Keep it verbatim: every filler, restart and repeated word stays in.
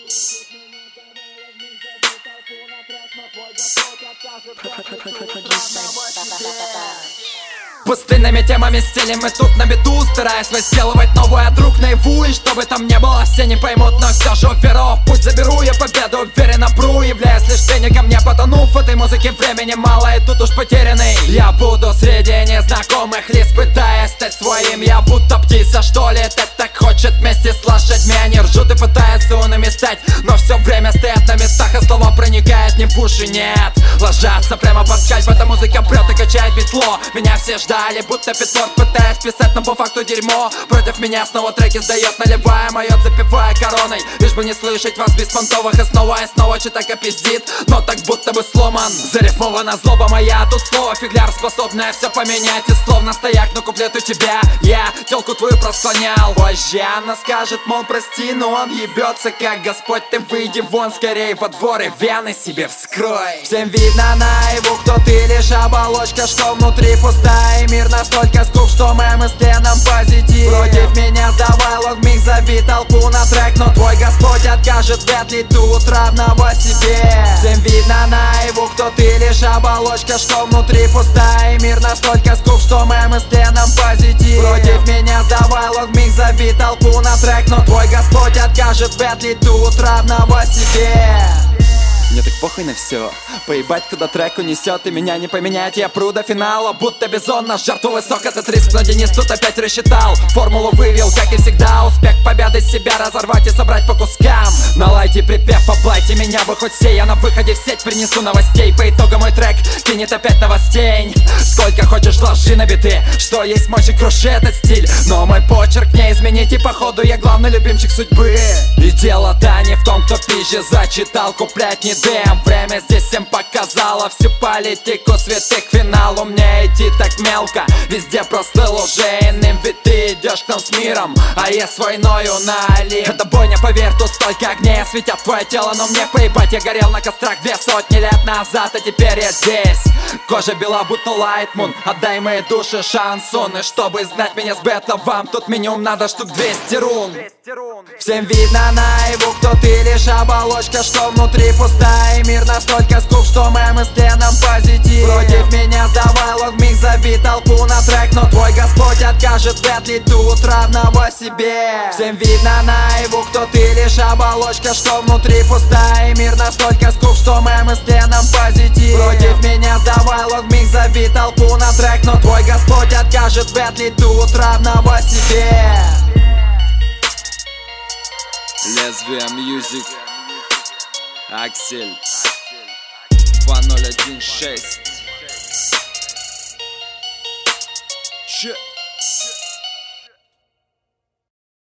Пустынными темами стелим мы тут на беду, стараясь возделывать новый от рук наяву. И что бы там ни было, все не поймут, но все же веру в путь заберу я победу, уверенно пру, являясь лишь тенником, не потонув в этой музыке. Времени мало и тут уж потерянный я буду среди незнакомых лиц, пытаясь стать своим. Я будто птица, что летать так хочет вместе с лошадьми. Они ржут и пытаются унами стать, но все время стоят на местах, и слова проникает не в уши, нет, ложатся прямо под скальп. Эта музыка прет и качает битло. Меня все ждали, будто Питворд, пытаясь писать, но по факту дерьмо. Против меня снова треки сдает, наливая моет, запивая короной, лишь бы не слышать вас беспонтовых. И снова и снова читака пиздит, но так будто бы сломан. Зарифмована злоба моя, тут слово фигляр, способное все поменять. И словно стояк на куплет у тебя я телку твою просклонял. Позже она скажет, мол, прости, но он ебется как Господь. Ты выйди вон скорее во двор и вены себе вскрой. Всем видно наяву, кто ты, лишь оболочка, что внутри пустая. И мир настолько скуп, что мои мысли нам позитив. Против меня сдавай лог, миг зови толпу на трек, но твой Господь откажет, вряд ли тут равного себе. Всем видно наяву, кто ты, лишь оболочка, что внутри пустая. И мир настолько скуп, что мои мысли нам позитив. Против меня сдавай лог, миг зови толпу на трек, но твой Господь откажет, вряд ли тут равного себе. Мне так похуй на все, поебать, куда трек унесет, и меня не поменять. Я пру до финала, будто бизон, на жертву высок этот риск. Но Денис тут опять рассчитал, формулу вывел, как и всегда. Успех победы себя разорвать и собрать по кускам. Налайте припев, облайте меня бы хоть сей. Я на выходе в сеть принесу новостей. По итогам мой трек кинет опять новостей. Сколько хочешь ложи на биты, что есть мочи, круши этот стиль. Но мой почерк не изменить, и походу я главный любимчик судьбы. И дело-то не в том, кто пизже зачитал, куплять не дэм. Время здесь всем показало всю политику, святых к финалу. Мне идти так мелко, везде прослыл уже иным. Ведь ты идешь к нам с миром, а я с войною налим. Это бойня, поверь, тут столько огней осветят твое тело, но мне поебать. Я горел на кострах две сотни лет назад, а теперь я здесь. Кожа бела, будто лайтмун, отдай моей душе шансон. И чтобы знать меня с бета, вам тут минимум надо штук двести рун. Всем видно наяву, кто ты, лишь оболочка, что внутри пустая. И мир настолько скуп, что мои мысли нам позитив. Против меня сдавай лог, миг зови толпу на трек, но твой Господь откажет, вряд ли тут равного себе. Всем видно наяву, кто ты, лишь оболочка, что внутри пустая. И мир настолько скуп, что мои мысли нам позитив. Против меня сдавай лог, миг зови толпу на трек, но твой Господь откажет, вряд ли тут равного себе. Лезвие Мьюзик, Аксель, два ноль один шесть. Че?